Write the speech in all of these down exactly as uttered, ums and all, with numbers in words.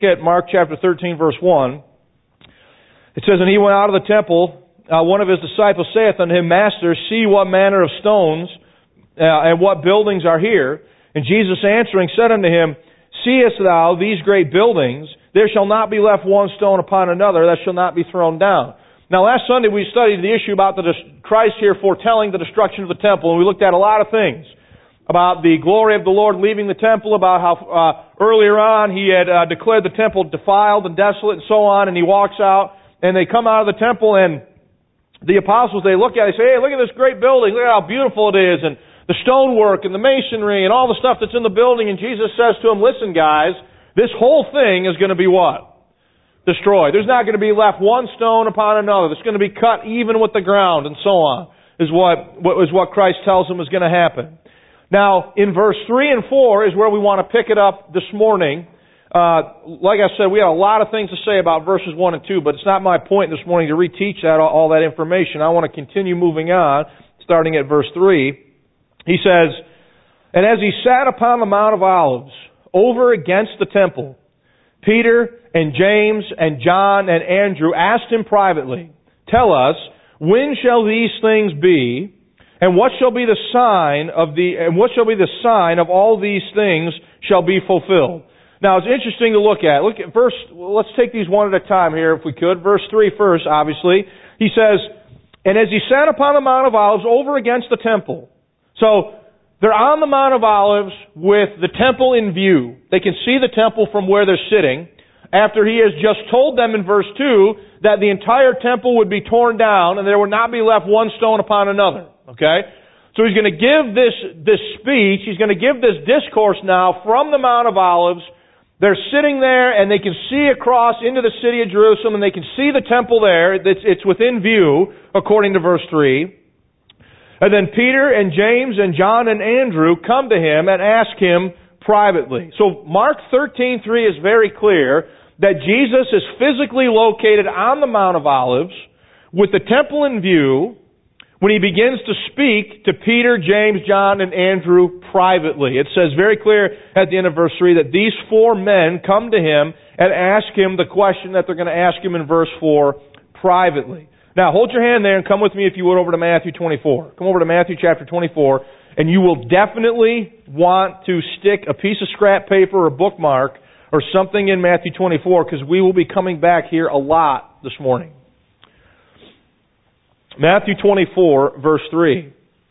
at Mark chapter thirteen, verse one. It says, "And he went out of the temple. Uh, one of his disciples saith unto him, Master, see what manner of stones uh, and what buildings are here. And Jesus answering said unto him, Seest thou these great buildings? There shall not be left one stone upon another that shall not be thrown down." Now, last Sunday we studied the issue about the Christ here foretelling the destruction of the temple, and we looked at a lot of things about the glory of the Lord leaving the temple, about how uh, earlier on he had uh, declared the temple defiled and desolate and so on, and he walks out, and they come out of the temple, and the apostles, they look at it, they say, "Hey, look at this great building, look at how beautiful it is, and the stonework and the masonry and all the stuff that's in the building." And Jesus says to them, "Listen, guys, this whole thing is going to be what? Destroyed. There's not going to be left one stone upon another. It's going to be cut even with the ground," and so on, is what, what is what Christ tells them is going to happen. Now, in verse three and four is where we want to pick it up this morning. Uh, like I said, we have a lot of things to say about verses one and two, but it's not my point this morning to reteach that, all that information. I want to continue moving on, starting at verse three. He says, "And as he sat upon the Mount of Olives, over against the temple, Peter and James and John and Andrew asked him privately, Tell us, when shall these things be, and what shall be the sign of the and what shall be the sign of all these things shall be fulfilled?" Now, it's interesting to look at. Look at verse. Well, let's take these one at a time here, if we could. Verse three first, obviously. He says, "And as he sat upon the Mount of Olives, over against the temple." So they're on the Mount of Olives with the temple in view. They can see the temple from where they're sitting, after he has just told them in verse two that the entire temple would be torn down and there would not be left one stone upon another. Okay? So he's going to give this, this speech, he's going to give this discourse now from the Mount of Olives. They're sitting there and they can see across into the city of Jerusalem and they can see the temple there. It's, it's within view, according to verse three. And then Peter and James and John and Andrew come to him and ask him privately. So Mark thirteen three is very clear that Jesus is physically located on the Mount of Olives with the temple in view when he begins to speak to Peter, James, John, and Andrew privately. It says very clear at the end of verse three that these four men come to him and ask him the question that they're going to ask him in verse four privately. Now, hold your hand there and come with me, if you would, over to Matthew twenty-four. Come over to Matthew chapter twenty-four, and you will definitely want to stick a piece of scrap paper or a bookmark or something in Matthew twenty-four, because we will be coming back here a lot this morning. Matthew twenty-four, verse three.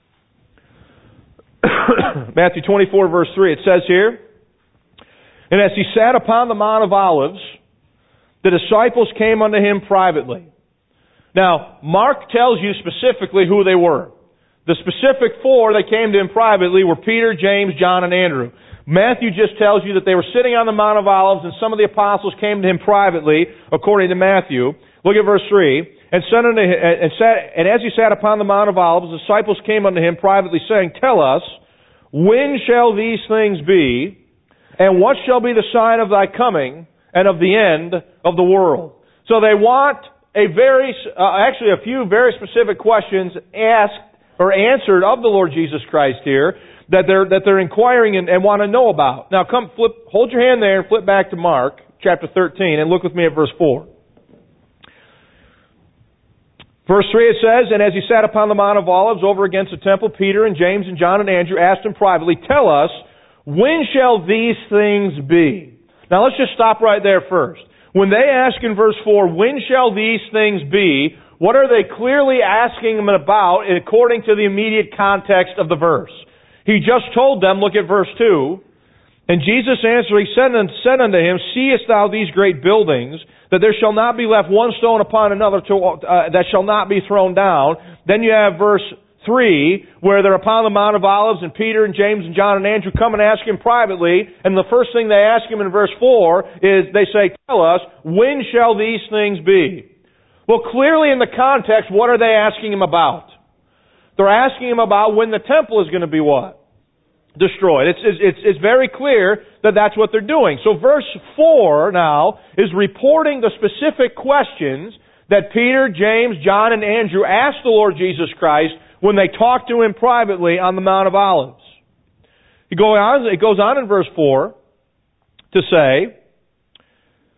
Matthew twenty-four, verse three. It says here, "And as he sat upon the Mount of Olives, the disciples came unto him privately." Now, Mark tells you specifically who they were. The specific four that came to him privately were Peter, James, John, and Andrew. Matthew just tells you that they were sitting on the Mount of Olives and some of the apostles came to him privately, according to Matthew. Look at verse three. And, said unto him, and, sat, and as he sat upon the Mount of Olives, the disciples came unto him privately, saying, Tell us, when shall these things be, and what shall be the sign of thy coming and of the end of the world? So they want a very, uh, actually a few very specific questions asked or answered of the Lord Jesus Christ here that they're that they're inquiring and, and want to know about. Now, come flip, hold your hand there and flip back to Mark chapter thirteen and look with me at verse four. Verse three, it says, "And as he sat upon the Mount of Olives over against the temple, Peter and James and John and Andrew asked him privately, Tell us, when shall these things be?" Now let's just stop right there first. When they ask in verse four, when shall these things be, what are they clearly asking him about according to the immediate context of the verse? He just told them, look at verse two, "And Jesus answering said unto him, Seest thou these great buildings, that there shall not be left one stone upon another to, uh, that shall not be thrown down?" Then you have verse three, where they're upon the Mount of Olives, and Peter and James and John and Andrew come and ask him privately, and the first thing they ask him in verse four is, they say, Tell us, when shall these things be? Well, clearly in the context, what are they asking him about? They're asking him about when the temple is going to be what? Destroyed. It's, it's, it's very clear that that's what they're doing. So verse four now is reporting the specific questions that Peter, James, John, and Andrew asked the Lord Jesus Christ when they talked to him privately on the Mount of Olives. It goes on, it goes on in verse four to say,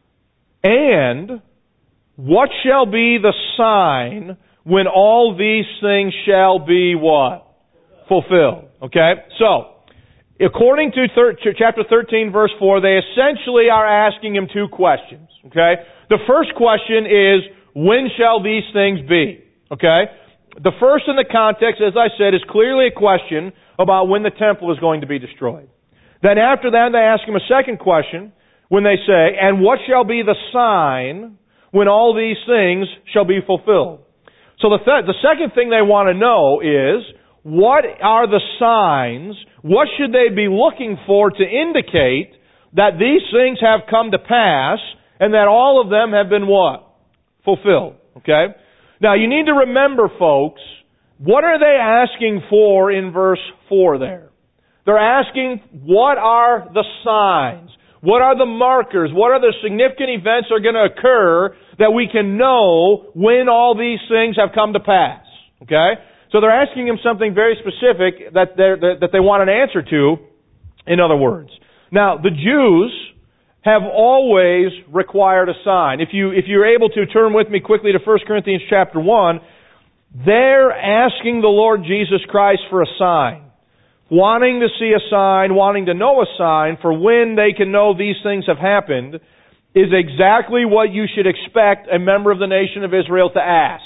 And what shall be the sign when all these things shall be what? Fulfilled. Okay? So, according to thir- chapter thirteen, verse four, they essentially are asking him two questions. Okay? The first question is, when shall these things be? Okay? The first in the context, as I said, is clearly a question about when the temple is going to be destroyed. Then after that, they ask him a second question when they say, and what shall be the sign when all these things shall be fulfilled? So the, th- the second thing they want to know is, what are the signs, what should they be looking for to indicate that these things have come to pass and that all of them have been what? Fulfilled. Okay? Now you need to remember, folks, what are they asking for in verse four there? They're asking, what are the signs? What are the markers? What are the significant events that are going to occur that we can know when all these things have come to pass? Okay? So they're asking him something very specific that, that, that they want an answer to, in other words. Now, the Jews have always required a sign. If, you, if you're able to turn with me quickly to First Corinthians chapter one, they're asking the Lord Jesus Christ for a sign. Wanting to see a sign, wanting to know a sign for when they can know these things have happened is exactly what you should expect a member of the nation of Israel to ask.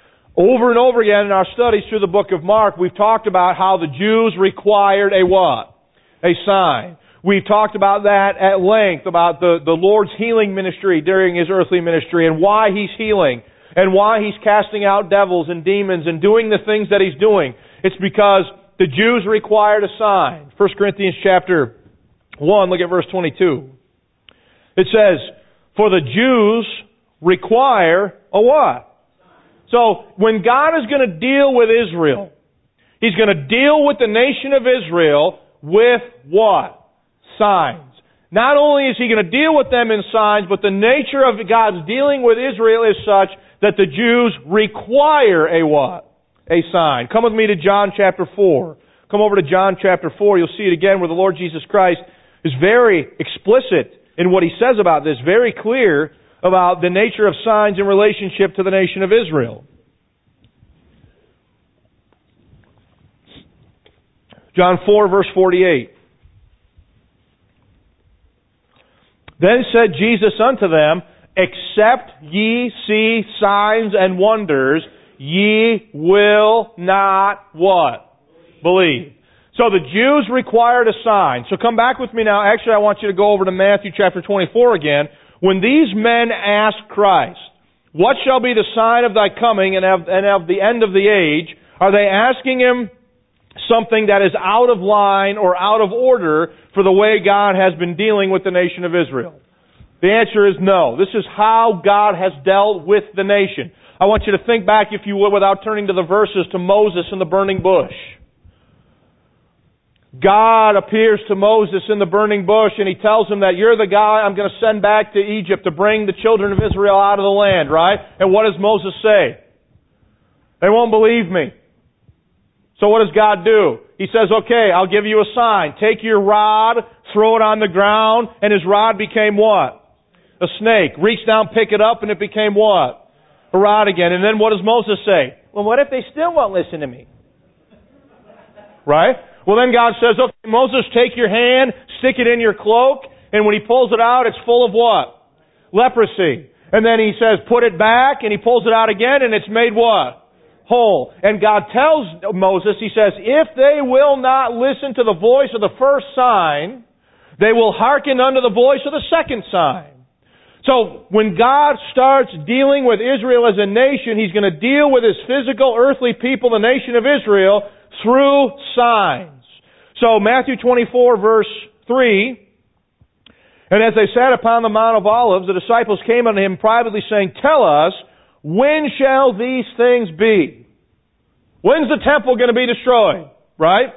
Over and over again in our studies through the book of Mark, we've talked about how the Jews required a what? A sign. We've talked about that at length, about the, the Lord's healing ministry during His earthly ministry and why He's healing and why He's casting out devils and demons and doing the things that He's doing. It's because the Jews required a sign. First Corinthians chapter one, look at verse twenty-two. It says, for the Jews require a what? So, when God is going to deal with Israel, He's going to deal with the nation of Israel with what? Signs. Not only is He going to deal with them in signs, but the nature of God's dealing with Israel is such that the Jews require a what? A sign. Come with me to John chapter four. Come over to John chapter four. You'll see it again where the Lord Jesus Christ is very explicit in what He says about this, very clear about the nature of signs in relationship to the nation of Israel. John four, verse forty-eight. Then said Jesus unto them, except ye see signs and wonders, ye will not what? Believe. So the Jews required a sign. So come back with me now. Actually, I want you to go over to Matthew chapter twenty-four again. When these men asked Christ, what shall be the sign of thy coming and of, and of the end of the age? Are they asking Him something that is out of line or out of order for the way God has been dealing with the nation of Israel? The answer is no. This is how God has dealt with the nation. I want you to think back, if you would, without turning to the verses, to Moses in the burning bush. God appears to Moses in the burning bush and He tells him that you're the guy I'm going to send back to Egypt to bring the children of Israel out of the land, right? And what does Moses say? They won't believe me. So what does God do? He says, okay, I'll give you a sign. Take your rod, throw it on the ground, and his rod became what? A snake. Reach down, pick it up, and it became what? A rod again. And then what does Moses say? Well, what if they still won't listen to me? Right? Well, then God says, okay, Moses, take your hand, stick it in your cloak, and when he pulls it out, it's full of what? Leprosy. And then he says, put it back, and he pulls it out again, and it's made what? Whole. And God tells Moses, He says, if they will not listen to the voice of the first sign, they will hearken unto the voice of the second sign. So, when God starts dealing with Israel as a nation, He's going to deal with His physical, earthly people, the nation of Israel, through signs. So, Matthew twenty-four, verse three, and as they sat upon the Mount of Olives, the disciples came unto Him privately, saying, tell us, when shall these things be? When's the temple going to be destroyed? Right?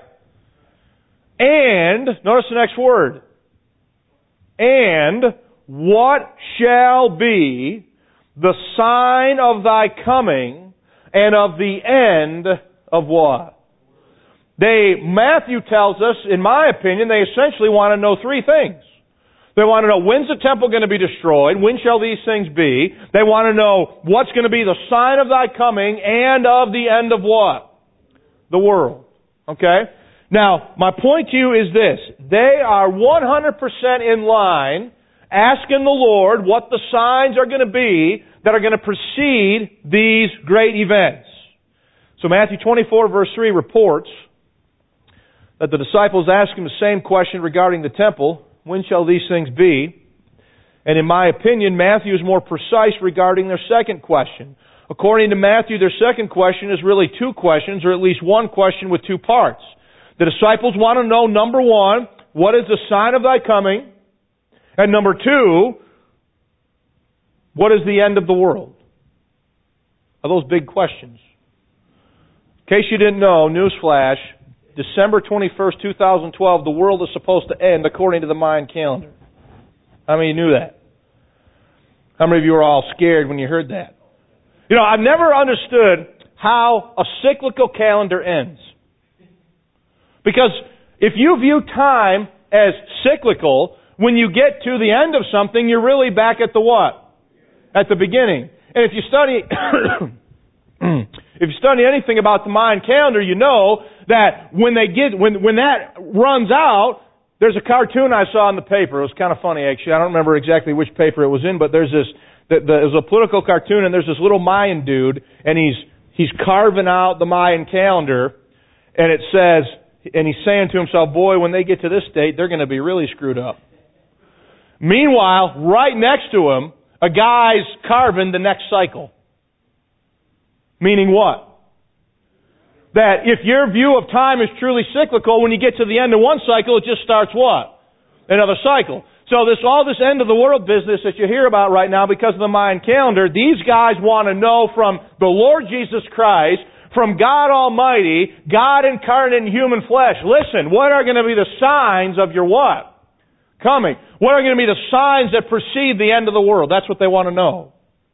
And, notice the next word, and what shall be the sign of thy coming and of the end of what? They, Matthew tells us, in my opinion, they essentially want to know three things. The They want to know, when's the temple going to be destroyed? When shall these things be? They want to know what's going to be the sign of thy coming and of the end of what? The world. Okay? Now, my point to you is this. They are one hundred percent in line asking the Lord what the signs are going to be that are going to precede these great events. So Matthew twenty-four verse three reports that the disciples ask Him the same question regarding the temple. When shall these things be? And in my opinion, Matthew is more precise regarding their second question. According to Matthew, their second question is really two questions, or at least one question with two parts. The disciples want to know, number one, what is the sign of thy coming? And number two, what is the end of the world? Are those big questions? In case you didn't know, newsflash, December twenty-first, twenty twelve, the world is supposed to end according to the Mayan calendar. How many of you knew that? How many of you were all scared when you heard that? You know, I've never understood how a cyclical calendar ends. Because if you view time as cyclical, when you get to the end of something, you're really back at the what? At the beginning. And if you study if you study anything about the Mayan calendar, you know that when they get when when that runs out, there's a cartoon I saw in the paper. It was kind of funny, actually. I don't remember exactly which paper it was in, but there's this the, the, it was a political cartoon, and there's this little Mayan dude, and he's he's carving out the Mayan calendar, and it says, and he's saying to himself, boy, when they get to this date, they're going to be really screwed up. Meanwhile, right next to him, a guy's carving the next cycle. Meaning what? That if your view of time is truly cyclical, when you get to the end of one cycle, it just starts what? Another cycle. So this all this end of the world business that you hear about right now because of the Mayan calendar, these guys want to know from the Lord Jesus Christ, from God Almighty, God incarnate in human flesh. Listen, what are going to be the signs of your what? Coming. What are going to be the signs that precede the end of the world? That's what they want to know.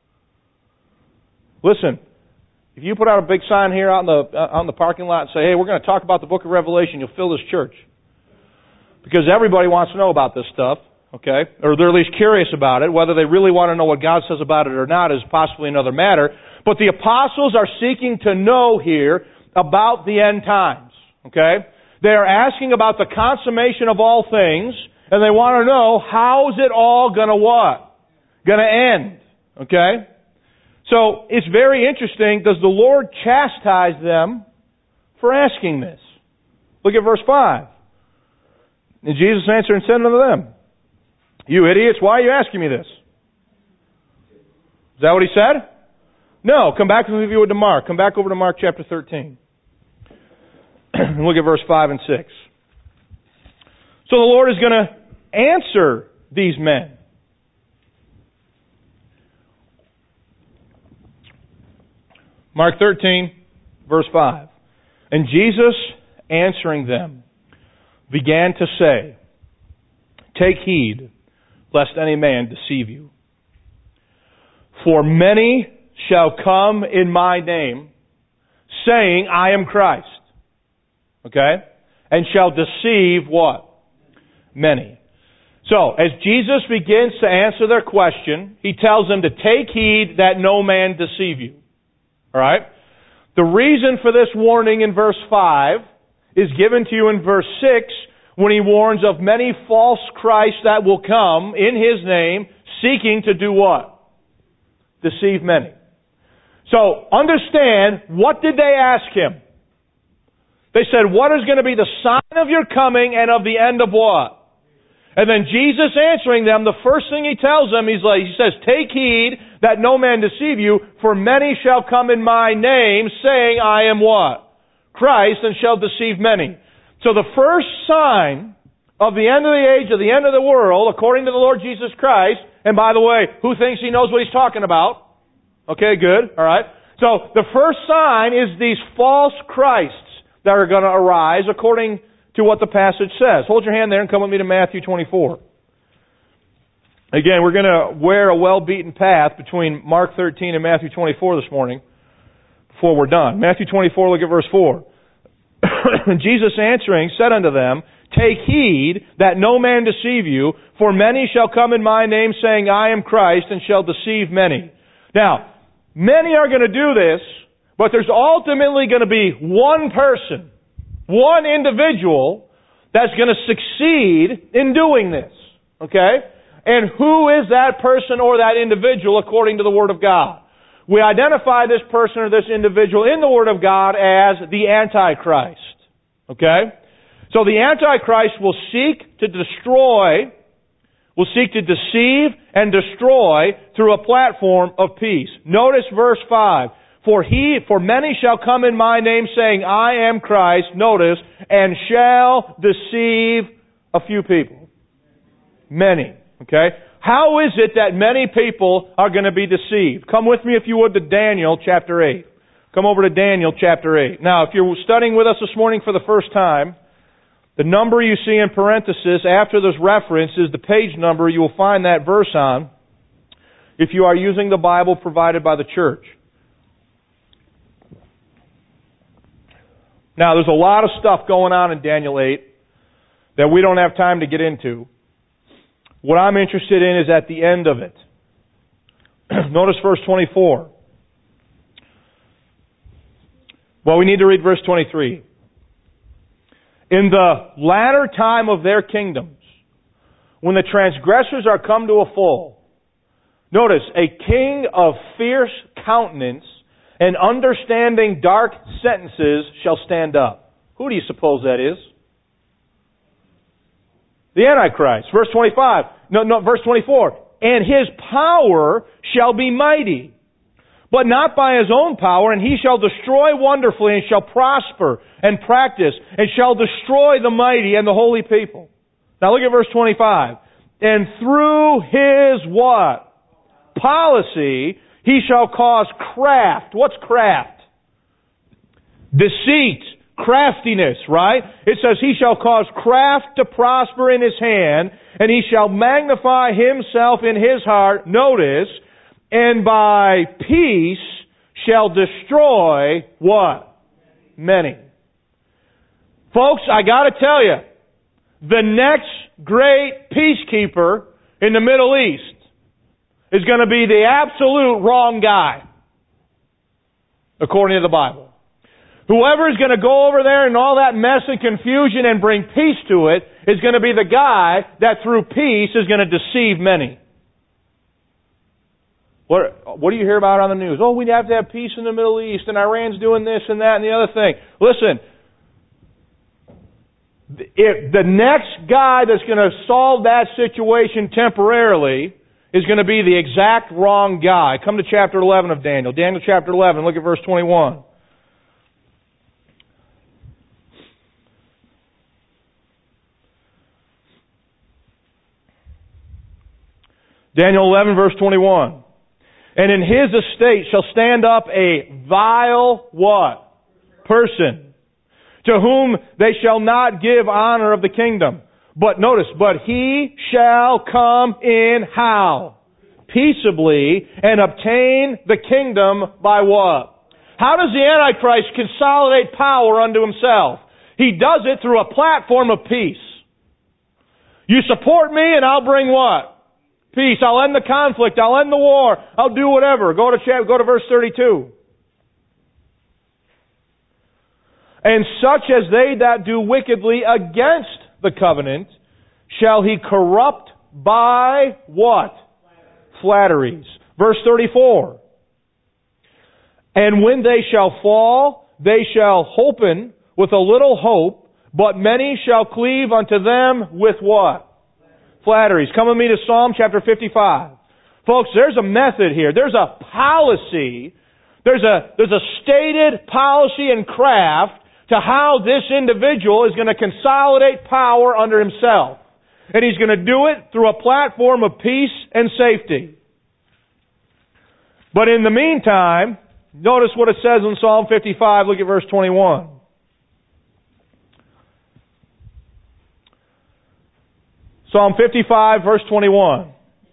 Listen, if you put out a big sign here out in the uh, on the parking lot and say, hey, we're going to talk about the book of Revelation, you'll fill this church. Because everybody wants to know about this stuff, okay? Or they're at least curious about it. Whether they really want to know what God says about it or not is possibly another matter. But the apostles are seeking to know here about the end times, okay? They are asking about the consummation of all things, and they want to know, how's it all going to what? Going to end, okay? So, it's very interesting. Does the Lord chastise them for asking this? Look at verse five. And Jesus answered and said unto them, you idiots, why are you asking me this? Is that what He said? No. Come back with you to Mark. Come back over to Mark chapter thirteen. And look at verse five and six. So the Lord is going to answer these men. Mark thirteen, verse five. And Jesus, answering them, began to say, take heed, lest any man deceive you. For many shall come in my name, saying, I am Christ. Okay? And shall deceive what? Many. So, as Jesus begins to answer their question, He tells them to take heed that no man deceive you. Alright? The reason for this warning in verse five is given to you in verse six when He warns of many false Christs that will come in His name seeking to do what? Deceive many. So, understand, what did they ask Him? They said, what is going to be the sign of your coming and of the end of what? And then Jesus answering them, the first thing He tells them, He's like, He says, take heed that no man deceive you, for many shall come in my name, saying, I am what? Christ, and shall deceive many. So the first sign of the end of the age, of the end of the world, according to the Lord Jesus Christ, and by the way, who thinks he knows what he's talking about? Okay, good, alright. So the first sign is these false Christs that are going to arise according to what the passage says. Hold your hand there and come with me to Matthew twenty-four. Again, we're going to wear a well-beaten path between Mark thirteen and Matthew twenty-four this morning before we're done. Matthew twenty-four, look at verse four. Jesus answering said unto them, take heed that no man deceive you, for many shall come in my name, saying, I am Christ, and shall deceive many. Now, many are going to do this, but there's ultimately going to be one person, one individual, that's going to succeed in doing this. Okay? And who is that person or that individual according to the Word of God? We identify this person or this individual in the Word of God as the Antichrist. Okay? So the Antichrist will seek to destroy, will seek to deceive and destroy through a platform of peace. Notice verse five. For he, for many shall come in my name, saying, I am Christ, notice, and shall deceive a few people. Many. Okay? How is it that many people are going to be deceived? Come with me, if you would, to Daniel chapter eight. Come over to Daniel chapter eight. Now, if you're studying with us this morning for the first time, the number you see in parenthesis after this reference is the page number you will find that verse on if you are using the Bible provided by the church. Now, there's a lot of stuff going on in Daniel eight that we don't have time to get into. What I'm interested in is at the end of it. Notice verse twenty-four. Well, we need to read verse twenty-three. In the latter time of their kingdoms, when the transgressors are come to a full, notice, a king of fierce countenance and understanding dark sentences shall stand up. Who do you suppose that is? The Antichrist. Verse twenty-five. No, no, verse twenty-four. And his power shall be mighty, but not by his own power, and he shall destroy wonderfully, and shall prosper and practice, and shall destroy the mighty and the holy people. Now look at verse twenty-five. And through his what? Policy, he shall cause craft. What's craft? Deceit. Craftiness, right? It says he shall cause craft to prosper in his hand, and he shall magnify himself in his heart. Notice, and by peace shall destroy what? Many. Folks, I got to tell you, the next great peacekeeper in the Middle East is going to be the absolute wrong guy, according to the Bible. Whoever is going to go over there and all that mess and confusion and bring peace to it is going to be the guy that through peace is going to deceive many. What, what do you hear about on the news? Oh, we have to have peace in the Middle East, and Iran's doing this and that and the other thing. Listen, if the next guy that's going to solve that situation temporarily is going to be the exact wrong guy. Come to chapter eleven of Daniel. Daniel chapter eleven, look at verse twenty-one. Daniel eleven, verse twenty-one. And in his estate shall stand up a vile what? Person, to whom they shall not give honor of the kingdom. But notice, but he shall come in how? Peaceably, and obtain the kingdom by what? How does the Antichrist consolidate power unto himself? He does it through a platform of peace. You support me and I'll bring what? Peace. I'll end the conflict. I'll end the war. I'll do whatever. Go to chapter, go to verse thirty-two. And such as they that do wickedly against the covenant shall he corrupt by what? Flatteries. Verse thirty-four. And when they shall fall, they shall hopen with a little hope, but many shall cleave unto them with what? Flatteries. Come with me to Psalm chapter fifty-five. Folks, there's a method here. There's a policy. There's a, there's a stated policy and craft to how this individual is going to consolidate power under himself. And he's going to do it through a platform of peace and safety. But in the meantime, notice what it says in Psalm fifty-five. Look at verse twenty-one. Psalm fifty-five, verse twenty-one.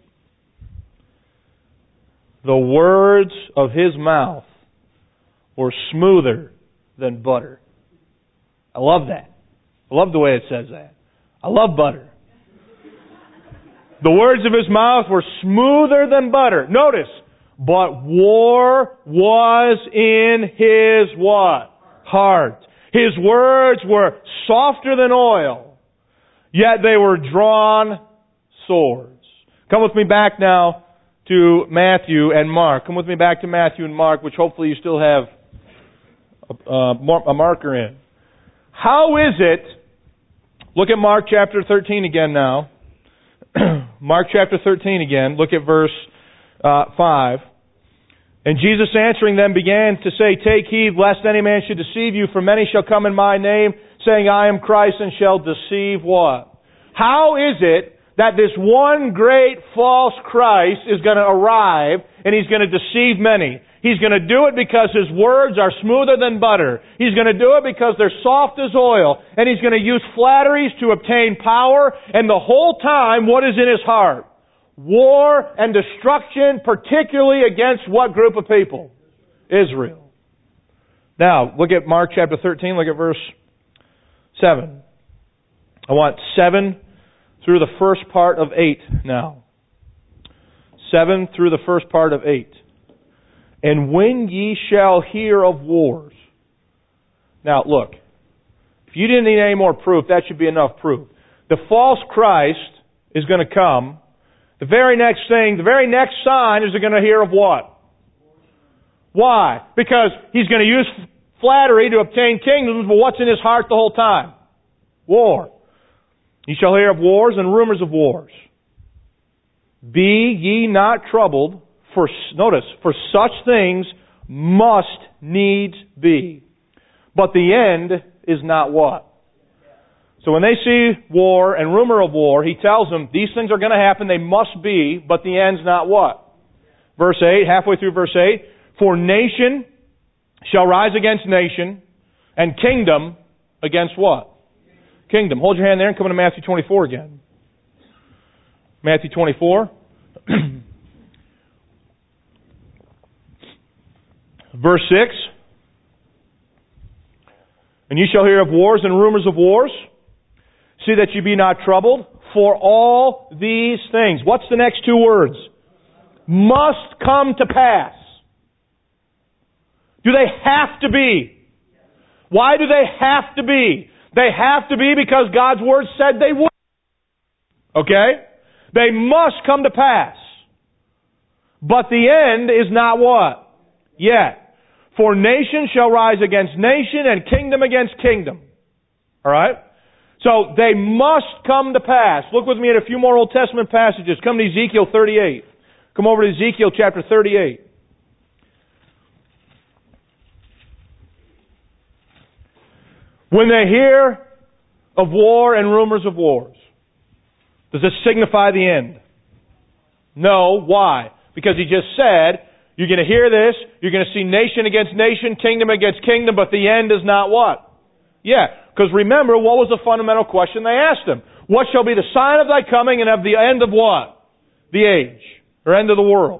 The words of his mouth were smoother than butter. I love that. I love the way it says that. I love butter. The words of his mouth were smoother than butter. Notice, but war was in his what? Heart. His words were softer than oil, yet they were drawn swords. Come with me back now to Matthew and Mark. Come with me back to Matthew and Mark, which hopefully you still have a, a marker in. How is it, look at Mark chapter thirteen again now. Mark chapter thirteen again, look at verse uh, five. And Jesus answering them began to say, take heed lest any man should deceive you, for many shall come in my name, saying, I am Christ, and shall deceive what? How is it that this one great false Christ is going to arrive and he's going to deceive many? He's going to do it because his words are smoother than butter. He's going to do it because they're soft as oil. And he's going to use flatteries to obtain power. And the whole time, what is in his heart? War and destruction, particularly against what group of people? Israel. Now, look at Mark chapter thirteen, look at verse seven. I want seven through the first part of eight now. seven through the first part of eight. And when ye shall hear of wars. Now, look. If you didn't need any more proof, that should be enough proof. The false Christ is going to come. The very next thing, the very next sign is they're going to hear of what? Why? Because he's going to use flattery to obtain kingdoms, but what's in his heart the whole time? War. Ye shall hear of wars and rumors of wars. Be ye not troubled, for, notice, for such things must needs be. But the end is not what? So when they see war and rumor of war, he tells them these things are going to happen, they must be, but the end's not what? Verse eight, halfway through verse eight, for nation shall rise against nation, and kingdom against what? Kingdom. Hold your hand there and come into Matthew twenty-four again. Matthew twenty-four. Verse six. And ye shall hear of wars and rumors of wars. See that you be not troubled, for all these things. What's the next two words? Must come to pass. Do they have to be? Why do they have to be? They have to be because God's Word said they would. Okay? They must come to pass. But the end is not what? Yet. For nation shall rise against nation and kingdom against kingdom. Alright? So they must come to pass. Look with me at a few more Old Testament passages. Come to Ezekiel thirty-eight. Come over to Ezekiel chapter thirty-eight. When they hear of war and rumors of wars, does this signify the end? No. Why? Because he just said, you're going to hear this, you're going to see nation against nation, kingdom against kingdom, but the end is not what? Yeah. Because remember, what was the fundamental question they asked him? What shall be the sign of thy coming and of the end of what? The age. Or end of the world.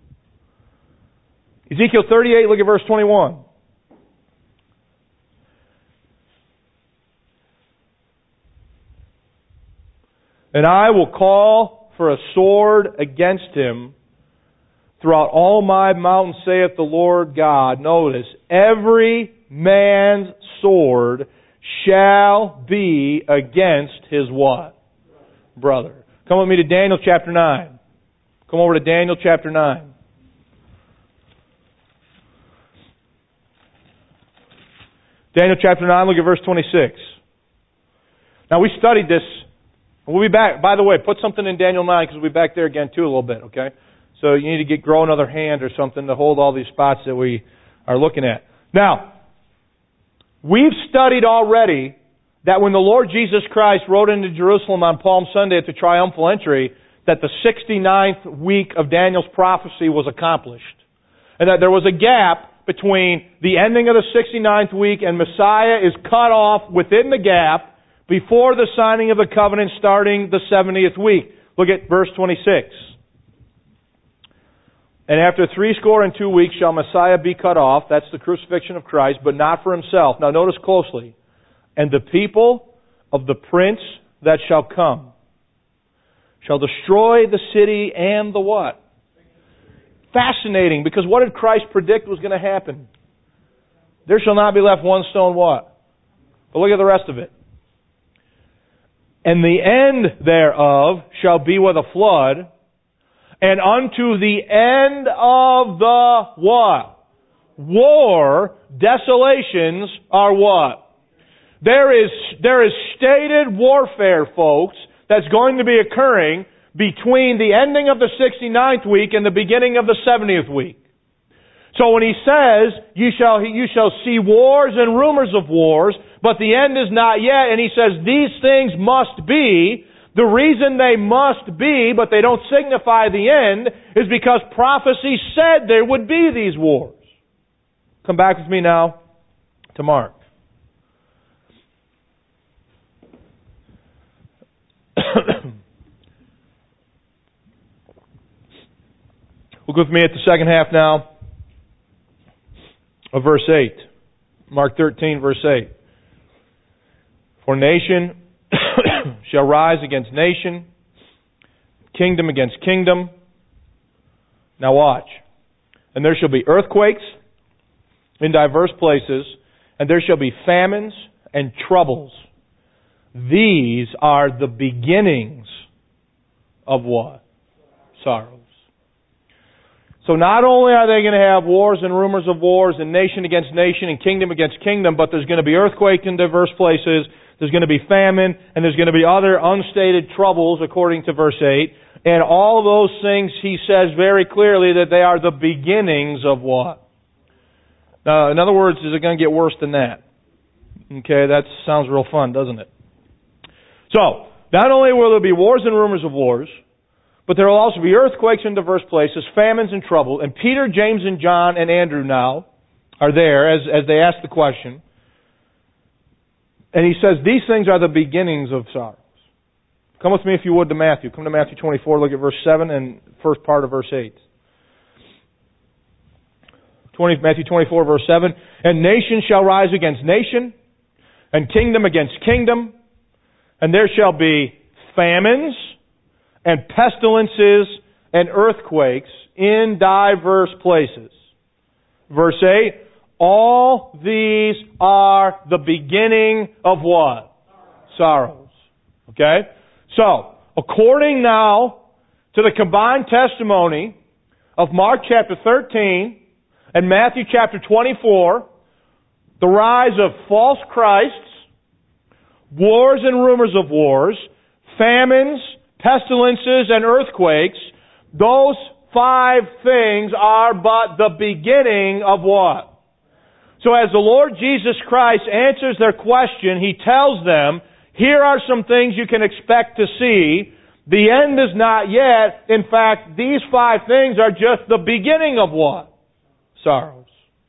Ezekiel thirty-eight, look at verse twenty-one. And I will call for a sword against him throughout all my mountains, saith the Lord God. Notice, every man's sword shall be against his what? Brother. Come with me to Daniel chapter nine. Come over to Daniel chapter nine. Daniel chapter nine, look at verse twenty-six. Now we studied this. We'll be back. By the way, put something in Daniel nine because we'll be back there again too a little bit, okay? So you need to get grow another hand or something to hold all these spots that we are looking at. Now, we've studied already that when the Lord Jesus Christ rode into Jerusalem on Palm Sunday at the triumphal entry, that the sixty-ninth week of Daniel's prophecy was accomplished. And that there was a gap between the ending of the sixty-ninth week and Messiah is cut off within the gap before the signing of the covenant starting the seventieth week. Look at verse twenty-six. And after threescore and two weeks shall Messiah be cut off. That's the crucifixion of Christ, but not for himself. Now notice closely. And the people of the prince that shall come shall destroy the city and the what? Fascinating, because what did Christ predict was going to happen? There shall not be left one stone what? But look at the rest of it. And the end thereof shall be with a flood, and unto the end of the what? War, desolations are what? There is, there is stated warfare, folks, that's going to be occurring between the ending of the sixty-ninth week and the beginning of the seventieth week. So when he says, you shall, you shall see wars and rumors of wars, but the end is not yet, and he says these things must be, the reason they must be, but they don't signify the end, is because prophecy said there would be these wars. Come back with me now to Mark. Look with me at the second half now of verse eight. Mark thirteen, verse eight. For nation shall rise against nation, kingdom against kingdom. Now watch. And there shall be earthquakes in diverse places, and there shall be famines and troubles. These are the beginnings of what? Sorrows. So not only are they going to have wars and rumors of wars and nation against nation and kingdom against kingdom, but there's going to be earthquakes in diverse places, there's going to be famine, and there's going to be other unstated troubles according to verse eight. And all of those things, he says very clearly that they are the beginnings of what? Now, in other words, is it going to get worse than that? Okay, that sounds real fun, doesn't it? So, not only will there be wars and rumors of wars, but there will also be earthquakes in diverse places, famines and trouble. And Peter, James, and John, and Andrew now are there as, as they ask the question. And he says, these things are the beginnings of sorrows. Come with me, if you would, to Matthew. Come to Matthew twenty-four, look at verse seven and first part of verse eight. twenty, Matthew twenty-four, verse seven. And nation shall rise against nation, and kingdom against kingdom, and there shall be famines, and pestilences, and earthquakes in diverse places. Verse eight, all these are the beginning of what? Sorrows. Okay? So, according now to the combined testimony of Mark chapter thirteen and Matthew chapter twenty-four, the rise of false Christs, wars and rumors of wars, famines, pestilences, and earthquakes, those five things are but the beginning of what? So as the Lord Jesus Christ answers their question, He tells them, here are some things you can expect to see. The end is not yet. In fact, these five things are just the beginning of what? Sorrows.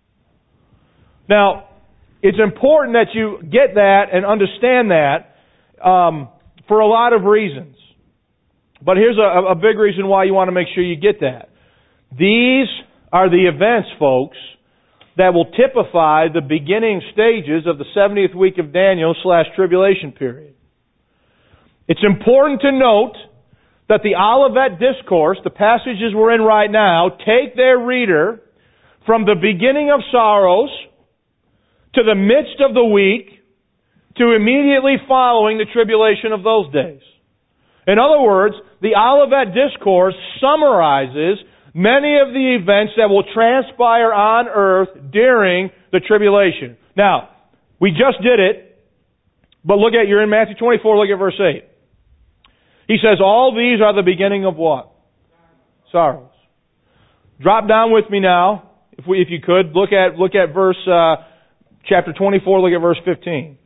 Now, it's important that you get that and understand that um, for a lot of reasons. But here's a, a big reason why you want to make sure you get that. These are the events, folks, that will typify the beginning stages of the seventieth week of Daniel slash tribulation period. It's important to note that the Olivet Discourse, the passages we're in right now, take their reader from the beginning of sorrows to the midst of the week to immediately following the tribulation of those days. In other words, the Olivet Discourse summarizes many of the events that will transpire on earth during the tribulation. Now, we just did it, but look at, you're in Matthew twenty-four, look at verse eight. He says, all these are the beginning of what? Sorrows. Drop down with me now, if we, if you could, look at, look at verse, uh, chapter twenty-four, look at verse fifteen.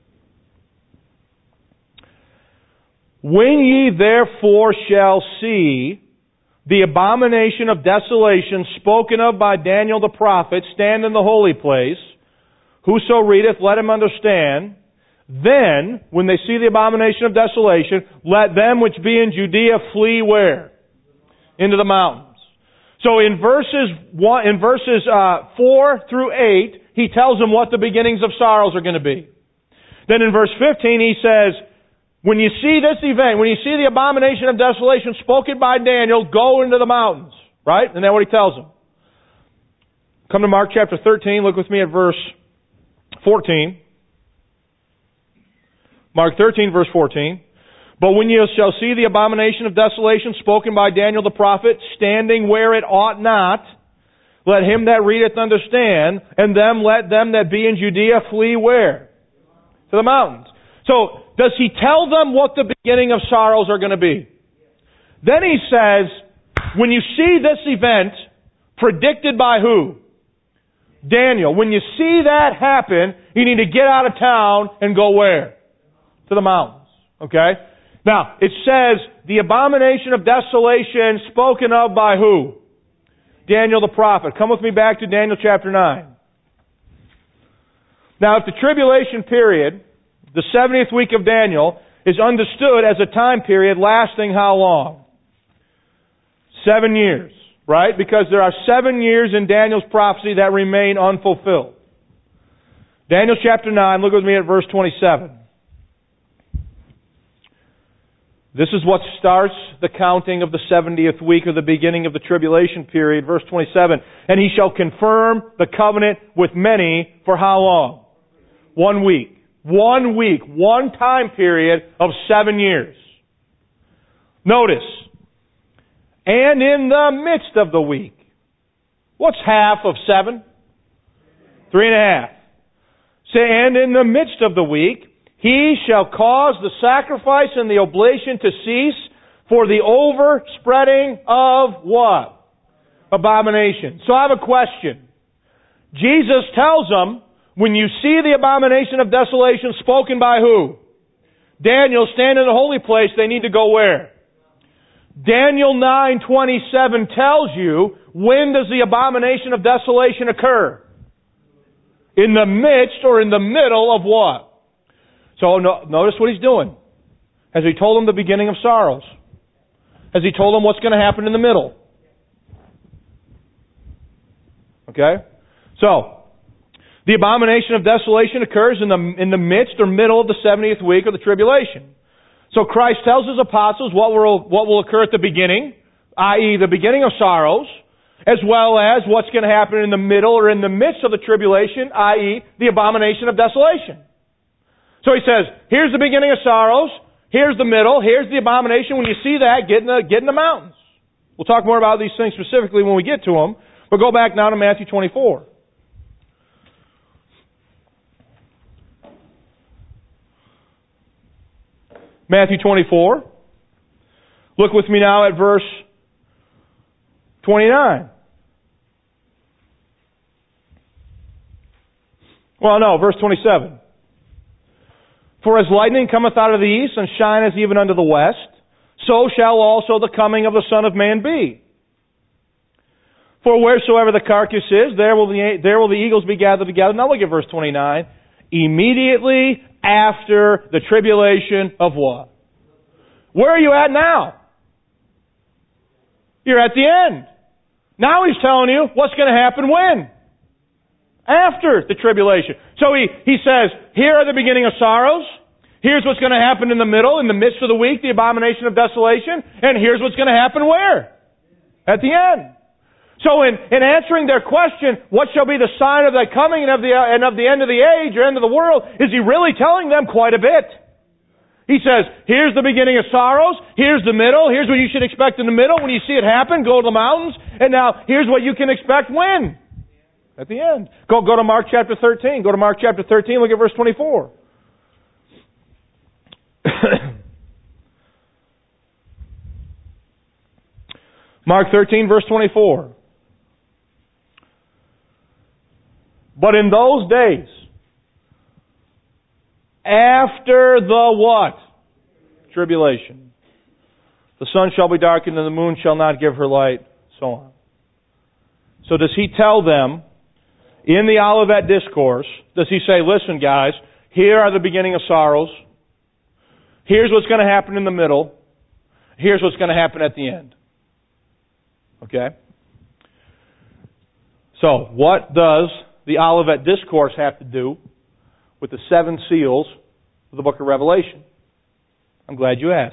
When ye therefore shall see the abomination of desolation spoken of by Daniel the prophet stand in the holy place, whoso readeth, let him understand. Then, when they see the abomination of desolation, let them which be in Judea flee where? Into the mountains. So in verses one, in verses uh, four through eight, he tells them what the beginnings of sorrows are going to be. Then in verse fifteen, he says, when you see this event, when you see the abomination of desolation spoken by Daniel, go into the mountains. Right? Isn't that what he tells them? Come to Mark chapter thirteen. Look with me at verse fourteen. Mark thirteen, verse fourteen. But when you shall see the abomination of desolation spoken by Daniel the prophet, standing where it ought not, let him that readeth understand, and them let them that be in Judea flee where? To the mountains. So, does he tell them what the beginning of sorrows are going to be? Then he says, when you see this event, predicted by who? Daniel. When you see that happen, you need to get out of town and go where? To the mountains. Okay? Now, it says, the abomination of desolation spoken of by who? Daniel the prophet. Come with me back to Daniel chapter nine. Now, if the tribulation period, the seventieth week of Daniel, is understood as a time period lasting how long? Seven years, right? Because there are seven years in Daniel's prophecy that remain unfulfilled. Daniel chapter nine, look with me at verse twenty-seven. This is what starts the counting of the seventieth week or the beginning of the tribulation period. Verse twenty-seven. And he shall confirm the covenant with many for how long? One week. One week. One time period of seven years. Notice. And in the midst of the week. What's half of seven? Three and a half. Say, and in the midst of the week, he shall cause the sacrifice and the oblation to cease for the overspreading of what? Abomination. So I have a question. Jesus tells them, when you see the abomination of desolation spoken by who? Daniel, stand in the holy place, they need to go where? Daniel nine twenty-seven tells you, when does the abomination of desolation occur? In the midst or in the middle of what? So no, notice what he's doing. Has he told them the beginning of sorrows? Has he told them what's going to happen in the middle? Okay? So, the abomination of desolation occurs in the, in the midst or middle of the seventieth week of the tribulation. So Christ tells his apostles what will, what will occur at the beginning, that is the beginning of sorrows, as well as what's going to happen in the middle or in the midst of the tribulation, that is the abomination of desolation. So he says, here's the beginning of sorrows, here's the middle, here's the abomination. When you see that, get in the, get in the mountains. We'll talk more about these things specifically when we get to them. But go back now to Matthew twenty-four. Matthew twenty-four. Look with me now at verse twenty-nine. Well, no, verse twenty-seven. For as lightning cometh out of the east, and shineth even unto the west, so shall also the coming of the Son of Man be. For wheresoever the carcass is, there will the, there will the eagles be gathered together. Now look at verse twenty-nine. Immediately after the tribulation of what? Where are you at now? You're at the end. Now he's telling you what's going to happen when? After the tribulation. So he, he says, here are the beginning of sorrows. Here's what's going to happen in the middle, in the midst of the week, the abomination of desolation. And here's what's going to happen where? At the end. So in, in answering their question, what shall be the sign of the coming and of the, and of the end of the age or end of the world, is he really telling them quite a bit. He says, here's the beginning of sorrows, here's the middle, here's what you should expect in the middle. When you see it happen, go to the mountains, and now here's what you can expect when? At the end. Go, go to Mark chapter thirteen. Go to Mark chapter thirteen, look at verse twenty-four. Mark thirteen, verse twenty-four. But in those days, after the what? Tribulation. The sun shall be darkened and the moon shall not give her light, so on. So does he tell them, in the Olivet Discourse, does he say, listen guys, here are the beginning of sorrows, here's what's going to happen in the middle, here's what's going to happen at the end. Okay? So, what does the Olivet Discourse have to do with the seven seals of the book of Revelation? I'm glad you asked.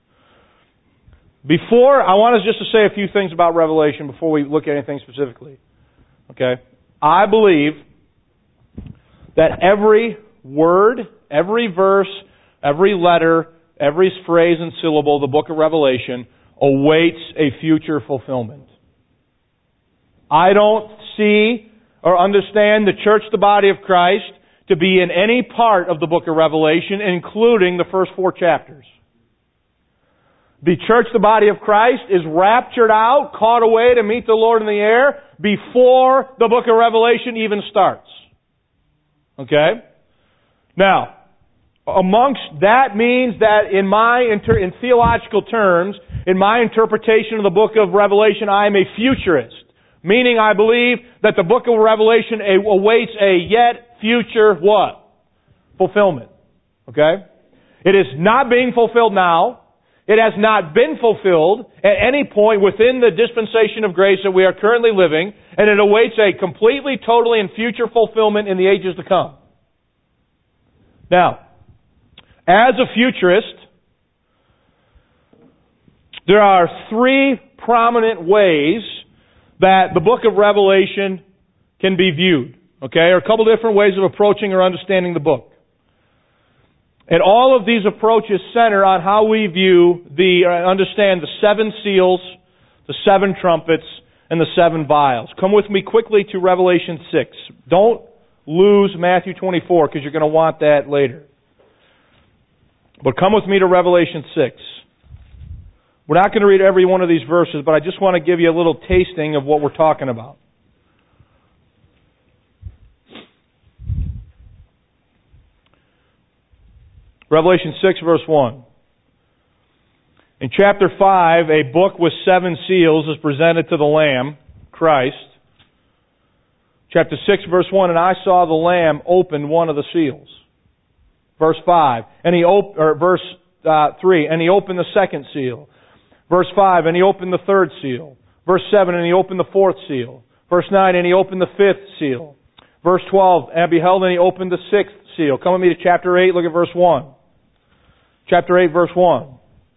Before, I want us just to say a few things about Revelation before we look at anything specifically. Okay? I believe that every word, every verse, every letter, every phrase and syllable of the book of Revelation awaits a future fulfillment. I don't see or understand the church, the body of Christ, to be in any part of the book of Revelation, including the first four chapters. The church, the body of Christ, is raptured out, caught away to meet the Lord in the air before the book of Revelation even starts. Okay? Now, amongst that means that in my, inter, in theological terms, in my interpretation of the book of Revelation, I am a futurist. Meaning I believe that the book of Revelation awaits a yet future what? Fulfillment. Okay? It is not being fulfilled now. It has not been fulfilled at any point within the dispensation of grace that we are currently living, and it awaits a completely, totally, and future fulfillment in the ages to come. Now, as a futurist, there are three prominent ways that the book of Revelation can be viewed. Okay? There are a couple different ways of approaching or understanding the book. And all of these approaches center on how we view the, uh, understand the seven seals, the seven trumpets, and the seven vials. Come with me quickly to Revelation six. Don't lose Matthew twenty-four because you're going to want that later. But come with me to Revelation six. We're not going to read every one of these verses, but I just want to give you a little tasting of what we're talking about. Revelation six, verse one. In chapter five, a book with seven seals is presented to the Lamb, Christ. Chapter six, verse one, and I saw the Lamb open one of the seals. Verse five, and he op- or verse uh, three, and he opened the second seal. Verse five, and he opened the third seal. Verse seven, and he opened the fourth seal. Verse nine, and he opened the fifth seal. Verse twelve, and I beheld, and he opened the sixth seal. Come with me to chapter eight, look at verse one. Chapter eight, verse one.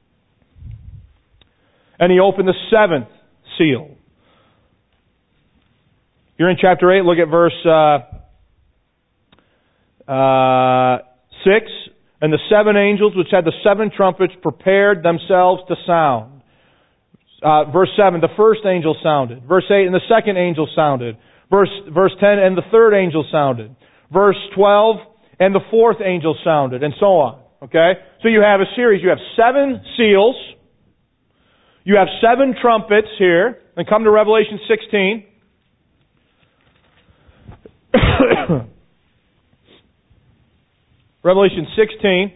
And he opened the seventh seal. You're in chapter eight, look at verse uh, uh, six. And the seven angels which had the seven trumpets prepared themselves to sound. Uh, verse seven, the first angel sounded. Verse eight, and the second angel sounded. Verse, verse ten, and the third angel sounded. Verse twelve, and the fourth angel sounded, and so on. Okay? So you have a series. You have seven seals. You have seven trumpets here. And come to Revelation sixteen. Revelation sixteen.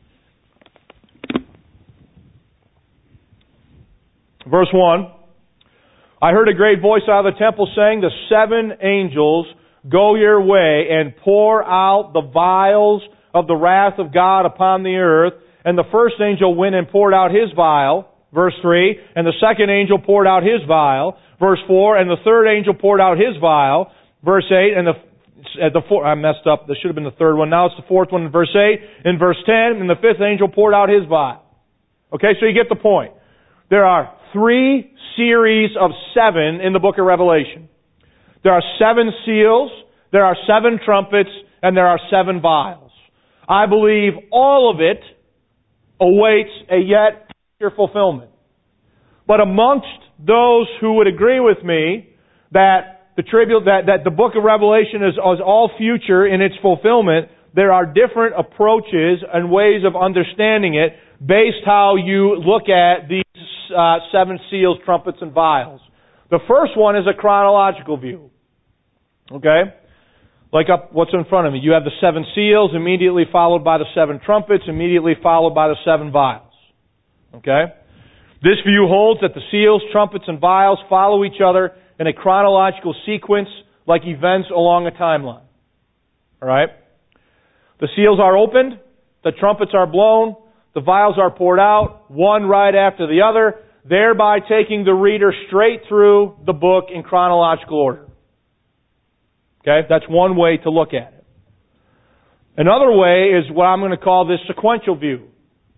Verse one. I heard a great voice out of the temple saying, the seven angels, go your way and pour out the vials of the wrath of God upon the earth. And the first angel went and poured out his vial. Verse three. And the second angel poured out his vial. Verse four. And the third angel poured out his vial. Verse eight. And the At the four, I messed up. This should have been the third one. Now it's the fourth one in verse eight. In verse ten, and the fifth angel poured out his vial. Okay, so you get the point. There are three series of seven in the book of Revelation. There are seven seals, there are seven trumpets, and there are seven vials. I believe all of it awaits a yet future fulfillment. But amongst those who would agree with me that The tribute that, that the book of Revelation is, is all future in its fulfillment, there are different approaches and ways of understanding it based how you look at these uh, seven seals, trumpets, and vials. The first one is a chronological view. Okay? Like up what's in front of me. You have the seven seals, immediately followed by the seven trumpets, immediately followed by the seven vials. Okay? This view holds that the seals, trumpets, and vials follow each other in a chronological sequence like events along a timeline. Alright? The seals are opened, the trumpets are blown, the vials are poured out, one right after the other, thereby taking the reader straight through the book in chronological order. Okay? That's one way to look at it. Another way is what I'm going to call this sequential view.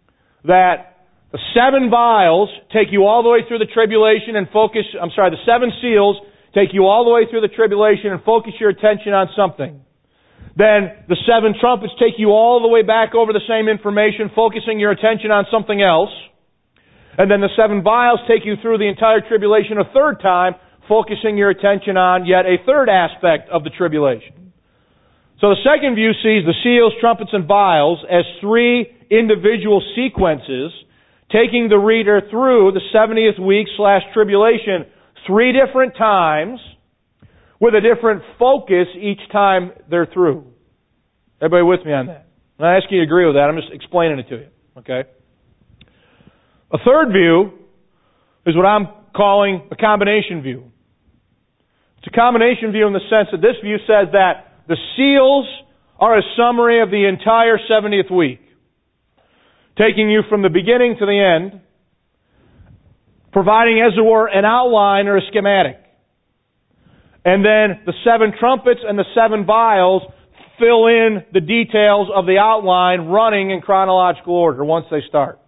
that the seven vials take you all the way through the tribulation and focus, I'm sorry, the seven seals take you all the way through the tribulation and focus your attention on something. Then the seven trumpets take you all the way back over the same information, focusing your attention on something else. And then the seven vials take you through the entire tribulation a third time, focusing your attention on yet a third aspect of the tribulation. So the second view sees the seals, trumpets, and vials as three individual sequences, taking the reader through the seventieth week slash tribulation three different times, with a different focus each time they're through. Everybody with me on that? And I ask you to agree with that. I'm just explaining it to you. Okay? A third view is what I'm calling a combination view. It's a combination view in the sense that this view says that the seals are a summary of the entire seventieth week, taking you from the beginning to the end, providing, as it were, an outline or a schematic. And then the seven trumpets and the seven vials fill in the details of the outline running in chronological order once they start.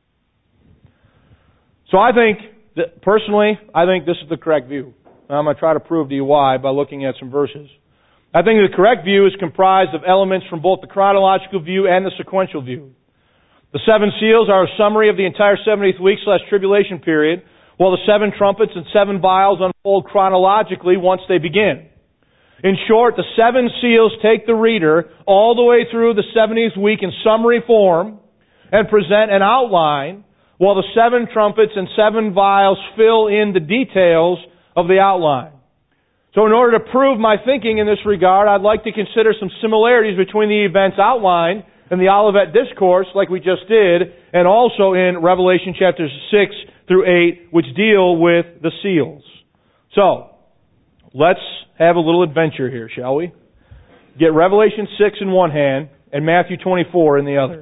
So I think, that personally, I think this is the correct view. I'm going to try to prove to you why by looking at some verses. I think the correct view is comprised of elements from both the chronological view and the sequential view. The seven seals are a summary of the entire seventieth week slash tribulation period, while the seven trumpets and seven vials unfold chronologically once they begin. In short, the seven seals take the reader all the way through the seventieth week in summary form and present an outline, while the seven trumpets and seven vials fill in the details of the outline. So in order to prove my thinking in this regard, I'd like to consider some similarities between the events outlined in the Olivet Discourse, like we just did, and also in Revelation chapters six through eight, which deal with the seals. So, let's have a little adventure here, shall we? Get Revelation six in one hand and Matthew twenty-four in the other.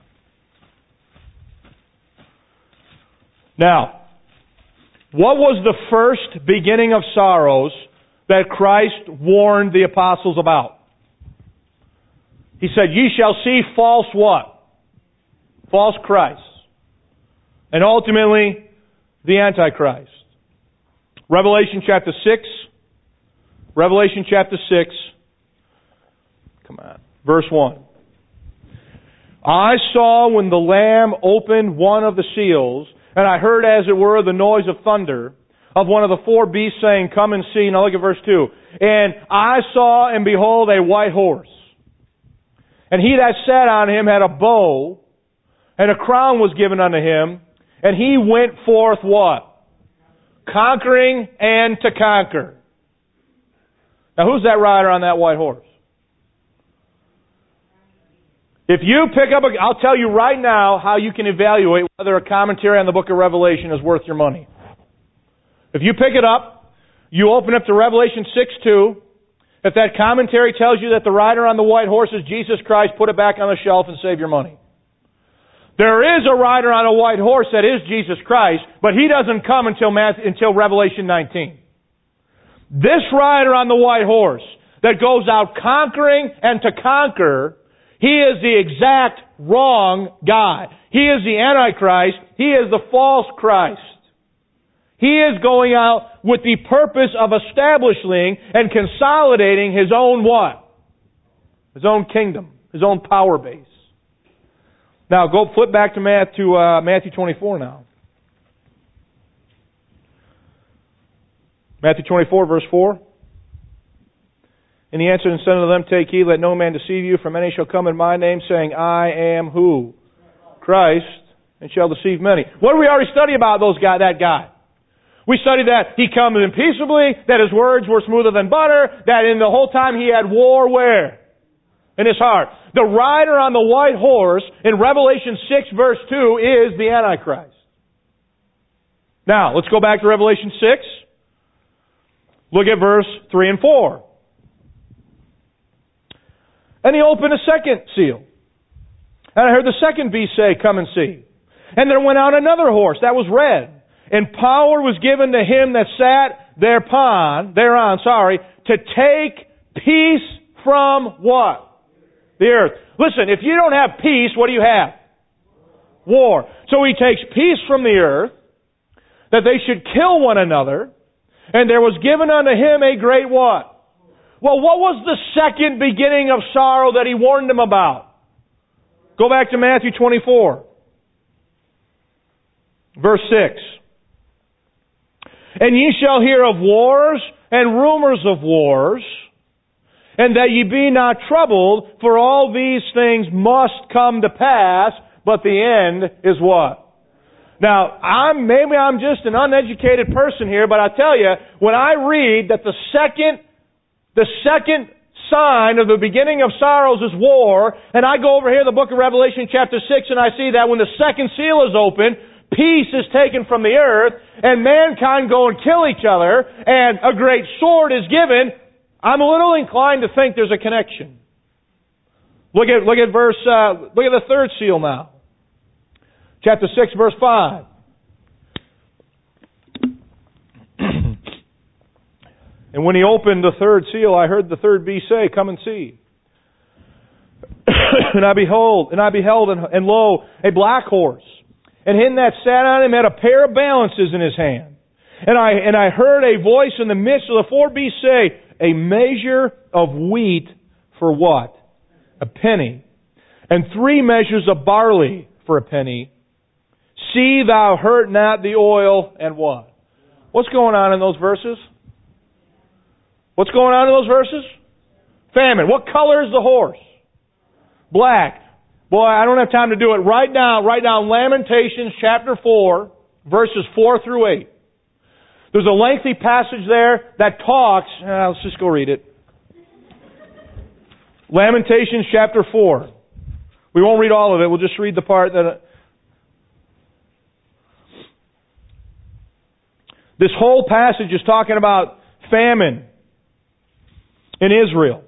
Now, what was the first beginning of sorrows that Christ warned the apostles about? He said, ye shall see false what? False Christ. And ultimately, the Antichrist. Revelation chapter six. Revelation chapter six. Come on. Verse one. I saw when the Lamb opened one of the seals, and I heard as it were the noise of thunder, of one of the four beasts saying, come and see. Now look at verse two. And I saw and behold a white horse. And he that sat on him had a bow, and a crown was given unto him, and he went forth what? Conquering and to conquer. Now who's that rider on that white horse? If you pick up a, I'll tell you right now how you can evaluate whether a commentary on the book of Revelation is worth your money. If you pick it up, you open up to Revelation six two, if that commentary tells you that the rider on the white horse is Jesus Christ, put it back on the shelf and save your money. There is a rider on a white horse that is Jesus Christ, but he doesn't come until Matthew, until Revelation nineteen. This rider on the white horse that goes out conquering and to conquer, he is the exact wrong guy. He is the Antichrist. He is the false Christ. He is going out with the purpose of establishing and consolidating his own what? His own kingdom. His own power base. Now, go flip back to Matthew, uh, Matthew twenty-four now. Matthew twenty-four, verse four. And he answered and said unto them, take heed, let no man deceive you, for many shall come in my name, saying, I am who? Christ, and shall deceive many. What did we already study about those guy, that guy? We studied that he comes in peaceably, that his words were smoother than butter, that in the whole time he had war where? In his heart. The rider on the white horse in Revelation six verse two is the Antichrist. Now, let's go back to Revelation six. Look at verse three and four. And he opened a second seal. And I heard the second beast say, come and see. And there went out another horse that was red. And power was given to him that sat thereupon, thereon, sorry, to take peace from what? The earth. Listen, if you don't have peace, what do you have? War. So He takes peace from the earth, that they should kill one another, and there was given unto Him a great what? Well, what was the second beginning of sorrow that He warned them about? Go back to Matthew twenty-four. Verse six. And ye shall hear of wars and rumors of wars, and that ye be not troubled, for all these things must come to pass, but the end is what? Now, I'm, maybe I'm just an uneducated person here, but I tell you, when I read that the second, the second sign of the beginning of sorrows is war, and I go over here in the book of Revelation chapter six, and I see that when the second seal is open, peace is taken from the earth, and mankind go and kill each other, and a great sword is given, I'm a little inclined to think there's a connection. Look at, look at verse, uh, look at the third seal now. Chapter six, verse five. And when He opened the third seal, I heard the third beast say, Come and see. and I behold, and I beheld, and, and lo, a black horse. And him that sat on him had a pair of balances in his hand. And I and I heard a voice in the midst of the four beasts say, A measure of wheat for what? A penny. And three measures of barley for a penny. See thou hurt not the oil and what? What's going on in those verses? What's going on in those verses? Famine. What color is the horse? Black. Boy, I don't have time to do it. Write down, write down Lamentations chapter four, verses four through eight. There's a lengthy passage there that talks, uh, let's just go read it. Lamentations chapter four. We won't read all of it, we'll just read the part that... This whole passage is talking about famine in Israel.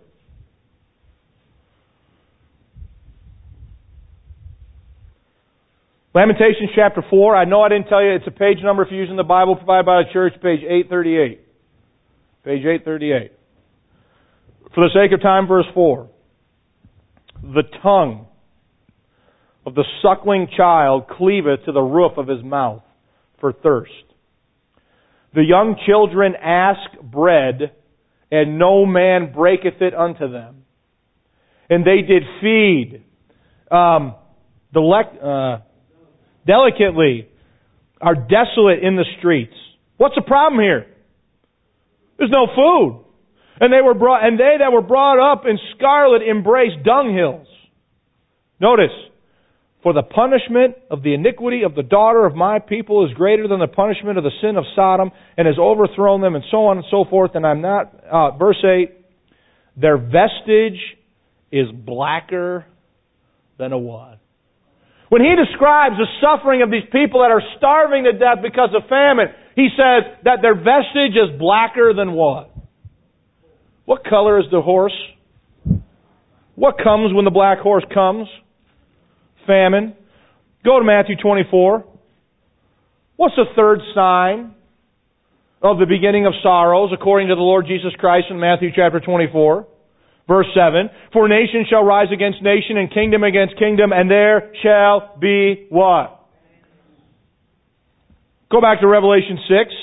Lamentations chapter four. I know I didn't tell you it's a page number if you're using the Bible provided by the church, page eight thirty-eight. Page eight thirty-eight. For the sake of time, verse four. The tongue of the suckling child cleaveth to the roof of his mouth for thirst. The young children ask bread, and no man breaketh it unto them. And they did feed um, the le- uh, delicately, are desolate in the streets. What's the problem here? There's no food. And they were brought, and they that were brought up in scarlet embraced dunghills. Notice, for the punishment of the iniquity of the daughter of my people is greater than the punishment of the sin of Sodom, and has overthrown them, and so on and so forth. And I'm not, uh, verse eight, their vestige is blacker than a what? When he describes the suffering of these people that are starving to death because of famine, he says that their vestige is blacker than what? What color is the horse? What comes when the black horse comes? Famine. Go to Matthew twenty-four. What's the third sign of the beginning of sorrows according to the Lord Jesus Christ in Matthew chapter twenty-four? Verse seven. For nation shall rise against nation and kingdom against kingdom, and there shall be what? Go back to Revelation six.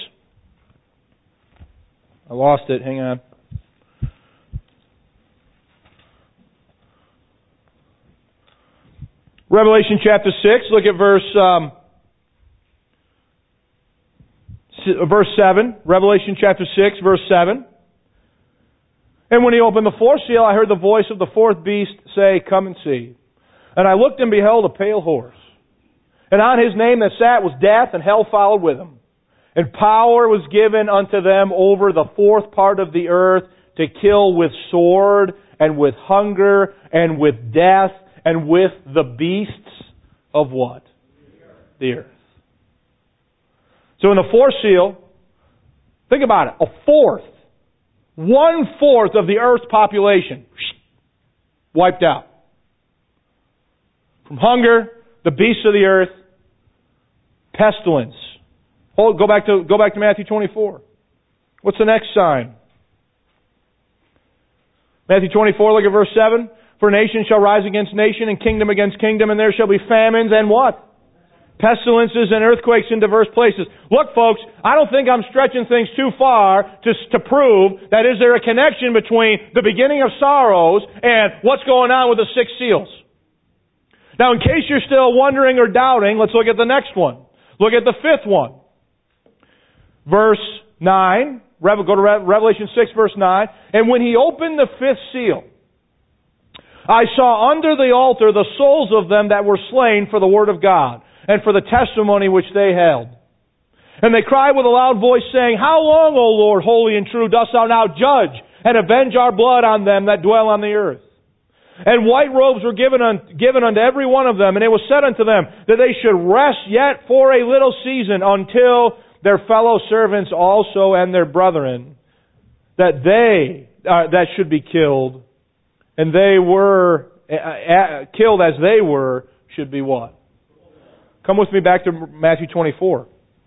I lost it. Hang on. Revelation chapter six, look at verse um, verse seven. Revelation chapter six, verse seven. And when he opened the fourth seal, I heard the voice of the fourth beast say, Come and see. And I looked and beheld a pale horse. And on his name that sat was death, and hell followed with him. And power was given unto them over the fourth part of the earth to kill with sword, and with hunger, and with death, and with the beasts of what? The earth. So in the fourth seal, think about it, a fourth, one fourth of the earth's population wiped out. From hunger, the beasts of the earth, pestilence. Hold, go back to go back to Matthew twenty-four. What's the next sign? Matthew twenty-four, look at verse seven. For nation shall rise against nation, and kingdom against kingdom, and there shall be famines and what? Pestilences and earthquakes in diverse places. Look, folks, I don't think I'm stretching things too far to, to prove that is there a connection between the beginning of sorrows and what's going on with the six seals. Now, in case you're still wondering or doubting, let's look at the next one. Look at the fifth one. Verse nine. Go to Revelation six, verse nine. And when he opened the fifth seal, I saw under the altar the souls of them that were slain for the word of God, and for the testimony which they held. And they cried with a loud voice, saying, How long, O Lord, holy and true, dost thou now judge and avenge our blood on them that dwell on the earth? And white robes were given, un- given unto every one of them, and it was said unto them that they should rest yet for a little season until their fellow servants also and their brethren, that they uh, that should be killed, and they were uh, uh, killed as they were, should be what? Come with me back to Matthew twenty-four.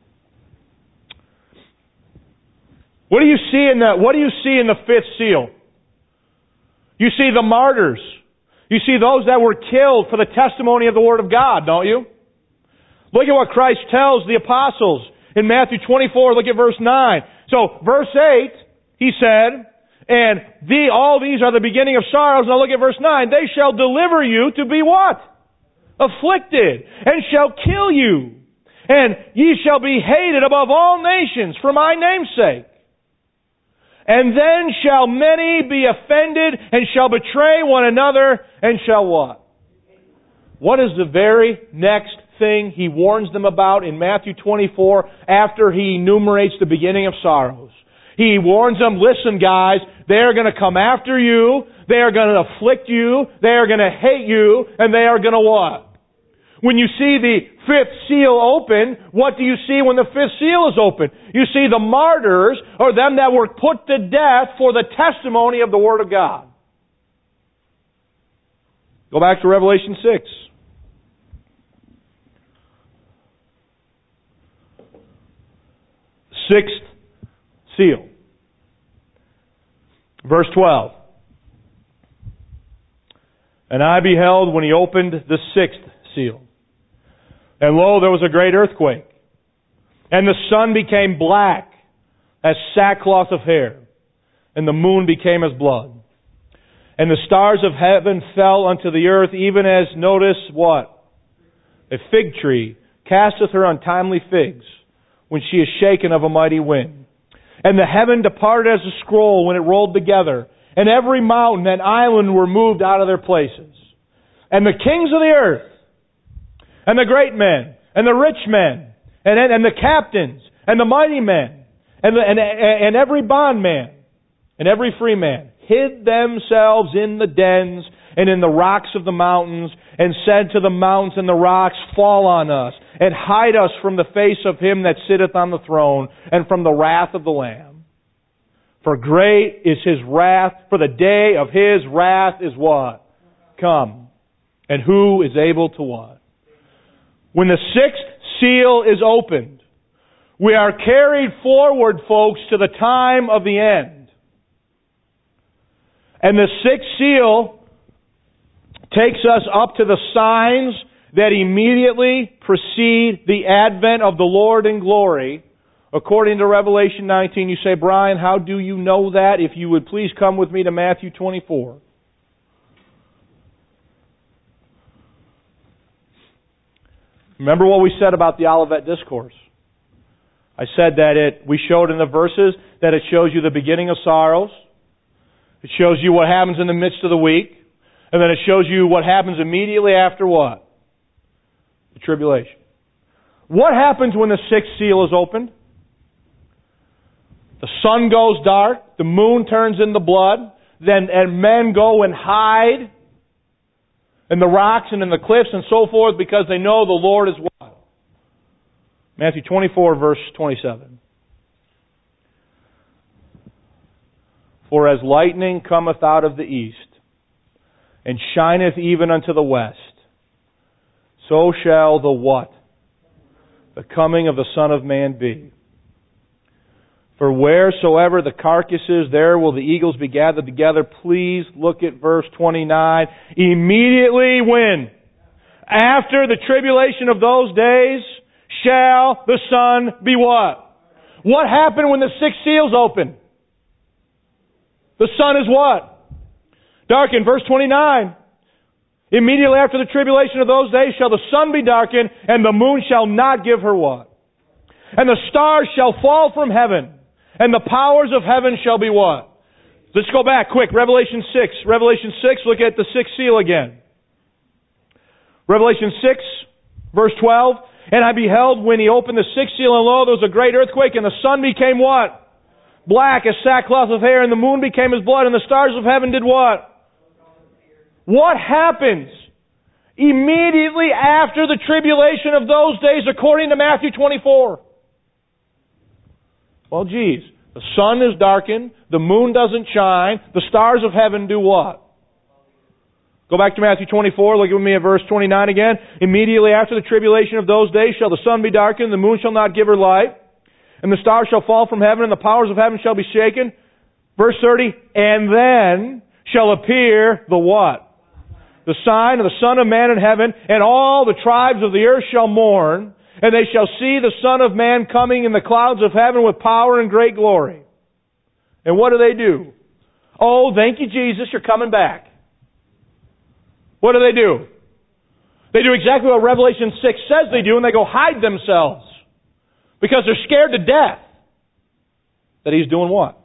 What do you see in the What do you see in the fifth seal? You see the martyrs. You see those that were killed for the testimony of the Word of God, don't you? Look at what Christ tells the apostles in Matthew twenty-four. Look at verse nine. So, verse eight, He said, and the, all these are the beginning of sorrows. Now look at verse nine. They shall deliver you to be what? Afflicted, and shall kill you. And ye shall be hated above all nations for my name's sake. And then shall many be offended, and shall betray one another, and shall what? What is the very next thing He warns them about in Matthew twenty-four after He enumerates the beginning of sorrows? He warns them, listen guys, they are going to come after you, they are going to afflict you, they are going to hate you, and they are going to what? When you see the fifth seal open, what do you see when the fifth seal is open? You see the martyrs, or them that were put to death for the testimony of the Word of God. Go back to Revelation six. Sixth seal. Verse twelve. And I beheld when He opened the sixth seal. And lo, there was a great earthquake. And the sun became black as sackcloth of hair. And the moon became as blood. And the stars of heaven fell unto the earth, even as, notice what? A fig tree casteth her untimely figs, when she is shaken of a mighty wind. And the heaven departed as a scroll when it rolled together, and every mountain and island were moved out of their places. And the kings of the earth, and the great men, and the rich men, and, and, and the captains, and the mighty men, and, the, and, and every bondman, and every free man, hid themselves in the dens and in the rocks of the mountains, and said to the mountains and the rocks, Fall on us, and hide us from the face of Him that sitteth on the throne, and from the wrath of the Lamb. For great is His wrath, for the day of His wrath is what? Come. And who is able to what? When the sixth seal is opened, we are carried forward, folks, to the time of the end. And the sixth seal takes us up to the signs that immediately precede the advent of the Lord in glory. According to Revelation nineteen, you say, Brian, how do you know that? If you would please come with me to Matthew twenty-four. Remember what we said about the Olivet Discourse. I said that it, we showed in the verses that it shows you the beginning of sorrows. It shows you what happens in the midst of the week. And then it shows you what happens immediately after what? The tribulation. What happens when the sixth seal is opened? The sun goes dark, the moon turns into blood, then and men go and hide in the rocks and in the cliffs and so forth because they know the Lord is what? Matthew twenty-four, verse twenty-seven. For as lightning cometh out of the east, and shineth even unto the west, so shall the what? The coming of the Son of Man be. For wheresoever the carcass is, there will the eagles be gathered together. Please look at verse twenty-nine. Immediately when? After the tribulation of those days shall the sun be what? What happened when the six seals opened? The sun is what? Darkened. Verse twenty-nine. Immediately after the tribulation of those days shall the sun be darkened, and the moon shall not give her what? And the stars shall fall from heaven, and the powers of heaven shall be what? Let's go back quick. Revelation six. Revelation six, look at the sixth seal again. Revelation six, verse twelve. And I beheld when he opened the sixth seal, and lo, there was a great earthquake, and the sun became what? Black as sackcloth of hair, and the moon became as blood, and the stars of heaven did what? What happens immediately after the tribulation of those days according to Matthew twenty-four? Well, geez, the sun is darkened, the moon doesn't shine, the stars of heaven do what? Go back to Matthew twenty-four, look with me at verse twenty-nine again. Immediately after the tribulation of those days shall the sun be darkened, the moon shall not give her light, and the stars shall fall from heaven, and the powers of heaven shall be shaken. Verse thirty, and then shall appear the what? The sign of the Son of Man in heaven, and all the tribes of the earth shall mourn, and they shall see the Son of Man coming in the clouds of heaven with power and great glory. And what do they do? Oh, thank you, Jesus, you're coming back. What do they do? They do exactly what Revelation six says they do, and they go hide themselves. Because they're scared to death that He's doing what?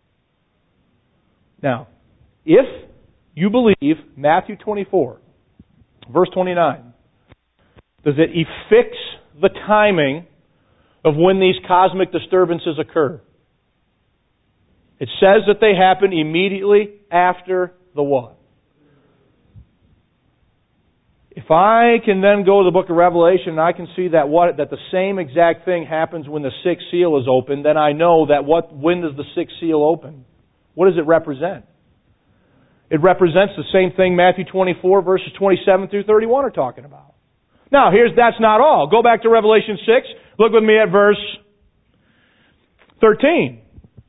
Now, if you believe Matthew twenty-four, verse twenty-nine, does it affix the timing of when these cosmic disturbances occur? It says that they happen immediately after the what? If I can then go to the book of Revelation and I can see that what that the same exact thing happens when the sixth seal is opened, then I know that what when does the sixth seal open? What does it represent? It represents the same thing Matthew twenty-four verses twenty-seven through thirty-one are talking about. Now, here's that's not all. Go back to Revelation six. Look with me at verse thirteen.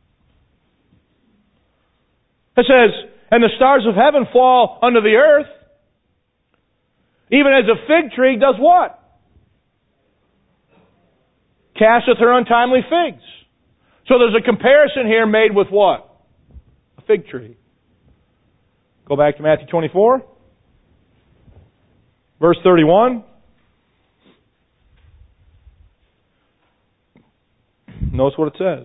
It says, and the stars of heaven fall unto the earth, even as a fig tree does what? Casteth her untimely figs. So there's a comparison here made with what? A fig tree. Go back to Matthew twenty-four. Verse thirty-one. Notice what it says.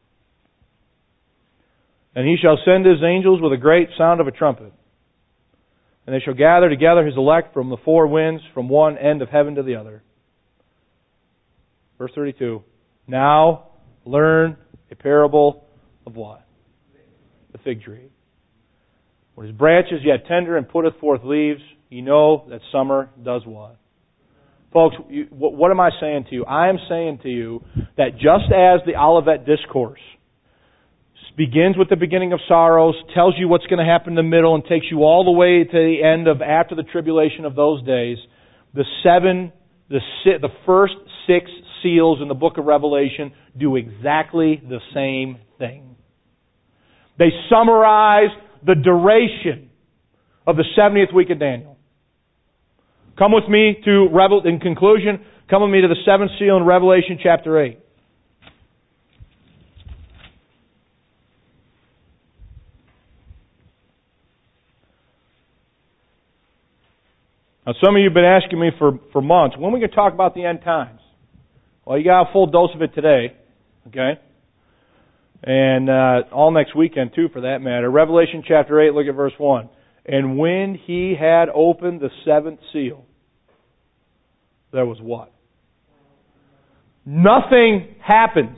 And He shall send His angels with a great sound of a trumpet. And they shall gather together His elect from the four winds, from one end of heaven to the other. Verse thirty-two. Now learn a parable of what? The fig tree. When his branch is yet tender and putteth forth leaves, ye know that summer does what? Folks, you, what, what am I saying to you? I am saying to you that just as the Olivet Discourse begins with the beginning of sorrows, tells you what's going to happen in the middle, and takes you all the way to the end of after the tribulation of those days, the seven, the the first six seals in the book of Revelation do exactly the same thing. They summarize the duration of the seventieth week of Daniel. Come with me to, Revel in conclusion, come with me to the seventh seal in Revelation chapter eight. Now, some of you have been asking me for, for months, when are we going to talk about the end times? Well, you got a full dose of it today, okay? And uh, all next weekend, too, for that matter. Revelation chapter eight, look at verse one. And when He had opened the seventh seal, there was what? Nothing happens.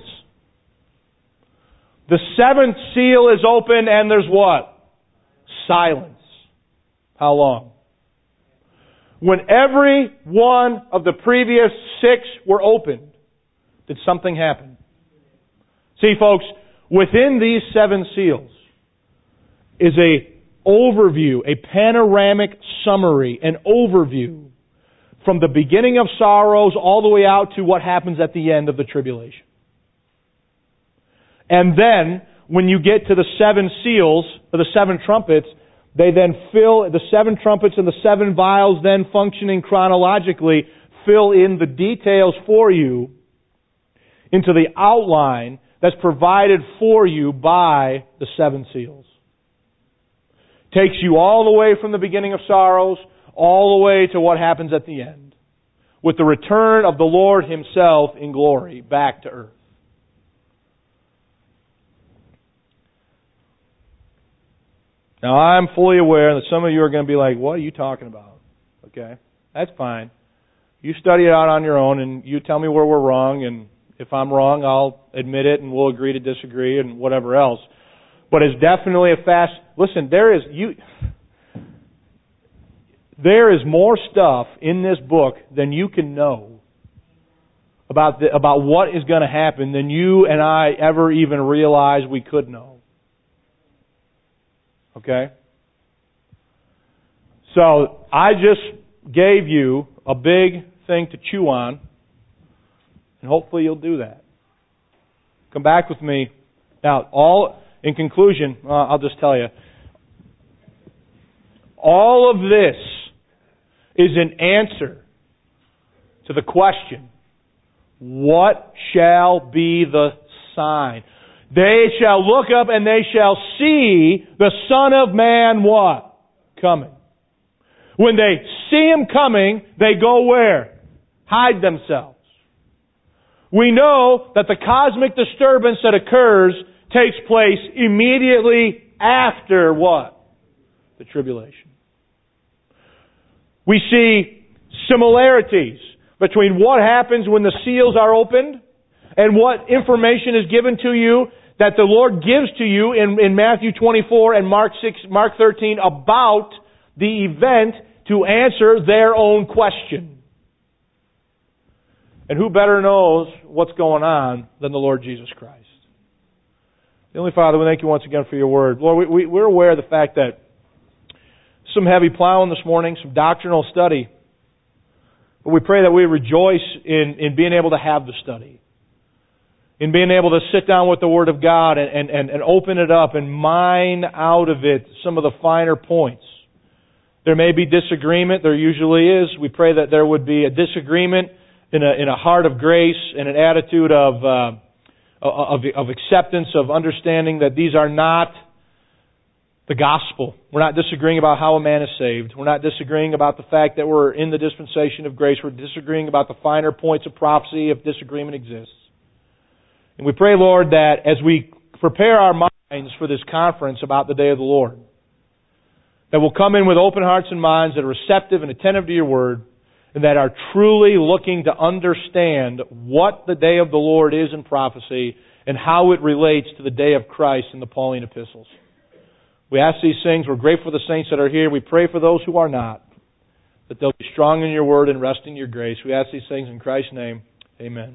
The seventh seal is open and there's what? Silence. How long? When every one of the previous six were opened, did something happen? See, folks, within these seven seals is a overview, a panoramic summary, an overview from the beginning of sorrows all the way out to what happens at the end of the tribulation. And then, when you get to the seven seals, or the seven trumpets, They then fill, the seven trumpets and the seven vials then functioning chronologically, fill in the details for you into the outline that's provided for you by the seven seals. Takes you all the way from the beginning of sorrows, all the way to what happens at the end, with the return of the Lord Himself in glory back to earth. Now, I'm fully aware that some of you are going to be like, what are you talking about? Okay, that's fine. You study it out on your own, and you tell me where we're wrong, and if I'm wrong, I'll admit it, and we'll agree to disagree, and whatever else. But it's definitely a fast... Listen, there is... you. There is more stuff in this book than you can know about the, about what is going to happen than you and I ever even realized we could know. Okay? So, I just gave you a big thing to chew on, and hopefully you'll do that. Come back with me. Now, all in conclusion, uh, I'll just tell you, all of this is an answer to the question, what shall be the sign? They shall look up and they shall see the Son of Man what? Coming. When they see Him coming, they go where? Hide themselves. We know that the cosmic disturbance that occurs takes place immediately after what? The tribulation. We see similarities between what happens when the seals are opened and what information is given to you that the Lord gives to you in, in Matthew twenty-four and Mark six, Mark thirteen about the event to answer their own question. And who better knows what's going on than the Lord Jesus Christ? The Heavenly Father, we thank You once again for Your Word. Lord, we, we, we're aware of the fact that some heavy plowing this morning, some doctrinal study. But we pray that we rejoice in, in being able to have the study. In being able to sit down with the Word of God and, and, and open it up and mine out of it some of the finer points. There may be disagreement. There usually is. We pray that there would be a disagreement in a, in a heart of grace and an attitude of, uh, of, of acceptance, of understanding that these are not the gospel. We're not disagreeing about how a man is saved. We're not disagreeing about the fact that we're in the dispensation of grace. We're disagreeing about the finer points of prophecy if disagreement exists. And we pray, Lord, that as we prepare our minds for this conference about the day of the Lord, that we'll come in with open hearts and minds that are receptive and attentive to Your Word, and that are truly looking to understand what the day of the Lord is in prophecy and how it relates to the day of Christ in the Pauline epistles. We ask these things. We're grateful for the saints that are here. We pray for those who are not, that they'll be strong in Your Word and rest in Your grace. We ask these things in Christ's name. Amen.